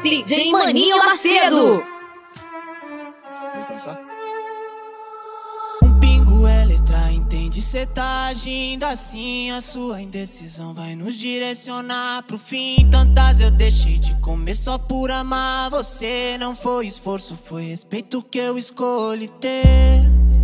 DJ Maninho Macedo. Um pingo é letra, entende? Cê tá agindo assim, a sua indecisão vai nos direcionar pro fim. Tantas eu deixei de comer só por amar você. Não foi esforço, foi respeito que eu escolhi ter.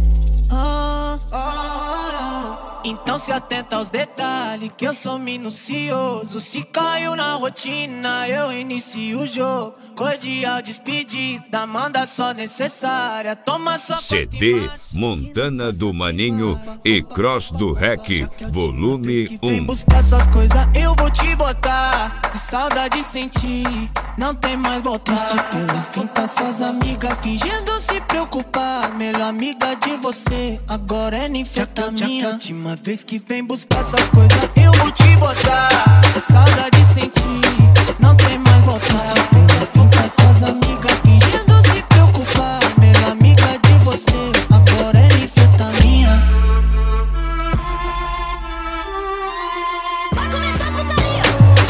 Então se atenta aos detalhes, que eu sou minucioso. Se caiu na rotina, eu inicio o jogo. Cordial despedida, manda só necessária. Toma só CD Montana do Maninho e Cross do Rec, volume 1. Vem buscar suas coisas, eu vou te botar. Que saudade sentir, não tem mais volta. Se pelo fim tá suas amigas fingindo se preocupar. Melhor amiga de você, agora é ninfetamina. Última vez que vem buscar suas coisas, eu vou te botar. Que saudade sentir, não tem mais volta. Se pelo fim tá suas amigas fingindo se preocupar. Melhor amiga de você, agora é ninfetamina. Vai começar a putaria.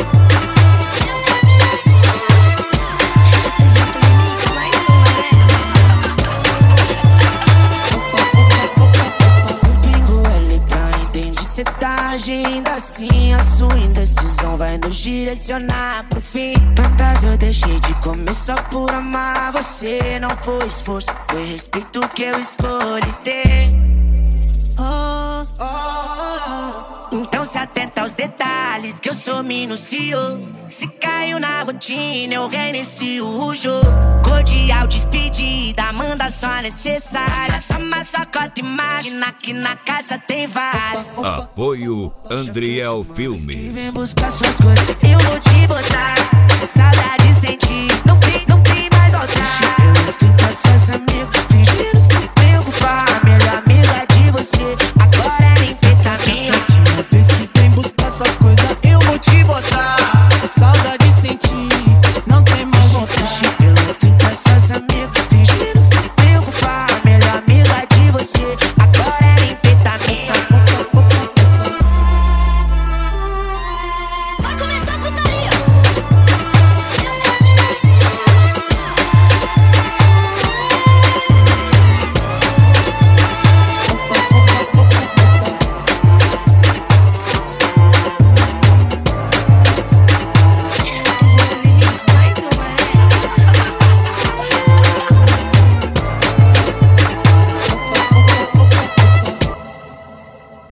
O pingo é letra, entende? Cê tá agindo assim, a sua indecisão vai nos direcionar pro fim. Tantas eu deixei de comer só por amar você. Não foi esforço, foi respeito que eu escolhi ter. Então se atenta aos detalhes, que eu sou minucioso. Se caiu na rotina, eu reinicio o jogo. Cordial despedida, manda só necessária. Só uma sacota, imagina que na casa tem várias. Apoio Andriel Filmes. Vem buscar suas coisas, eu vou te botar. Se saudade sentir,